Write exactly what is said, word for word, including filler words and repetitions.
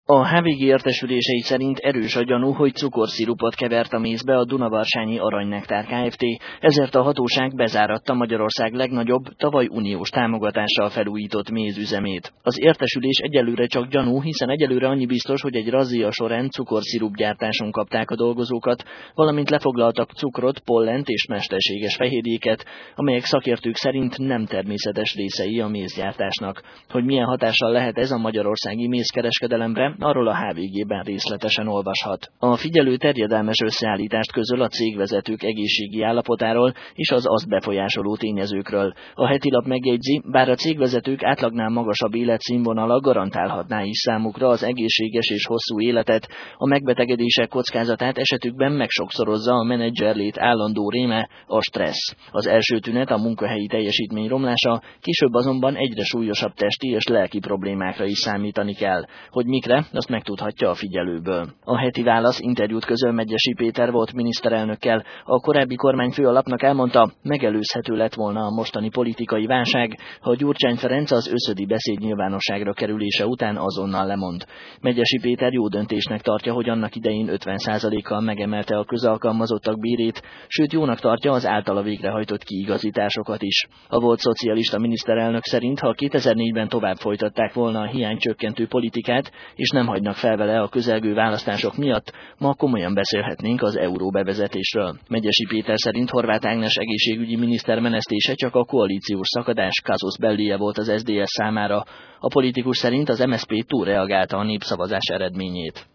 A há vé gé értesülései szerint erős a gyanú, hogy cukorszirupot kevert a mézbe a Dunavarcsányi Aranynektár Kft., ezért a hatóság bezáratta Magyarország legnagyobb, tavaly uniós támogatással felújított mézüzemét. Az értesülés egyelőre csak gyanú, hiszen egyelőre annyi biztos, hogy egy razzia során cukorszirupgyártáson kapták a dolgozókat, valamint lefoglaltak cukrot, pollent és mesterséges fehérjéket, amelyek szakértők szerint nem természetes részei a mézgyártásnak. Hogy milyen hatással lehet ez a magyarországi mézkereskedelemre, arról a há vé gében részletesen olvashat. A figyelő terjedelmes összeállítást közöl a cégvezetők egészségi állapotáról és az azt befolyásoló tényezőkről. A heti lap megjegyzi, bár a cégvezetők átlagnál magasabb életszínvonala garantálhatná is számukra az egészséges és hosszú életet, a megbetegedések kockázatát esetükben megsokszorozza a menedzserlét állandó réme, a stressz. Az első tünet a munkahelyi teljesítmény romlása, később azonban egyre súlyosabb testi és lelki problémákra is számítani kell. Hogy mikre, azt megtudhatja a figyelőből. A heti válasz interjút közöl Megyesi Péter volt miniszterelnökkel. A korábbi kormányfő a lapnak elmondta, megelőzhető lett volna a mostani politikai válság, ha Gyurcsány Ferenc az őszödi beszéd nyilvánosságra kerülése után azonnal lemond. Megyesi Péter jó döntésnek tartja, hogy annak idején ötven százalékkal megemelte a közalkalmazottak bérét, sőt jónak tartja az általa végrehajtott kiigazításokat is. A volt szocialista miniszterelnök szerint, ha kétezer-négyben tovább folytatták volna a hiánycsökkentő politikát, és nem hagynak fel vele a közelgő választások miatt, ma komolyan beszélhetnénk az euró bevezetésről. Megyesi Péter szerint Horváth Ágnes egészségügyi miniszter menesztése csak a koalíciós szakadás casus bellie volt az es zé dé es számára. A politikus szerint az em es zé pé túlreagálta a népszavazás eredményét.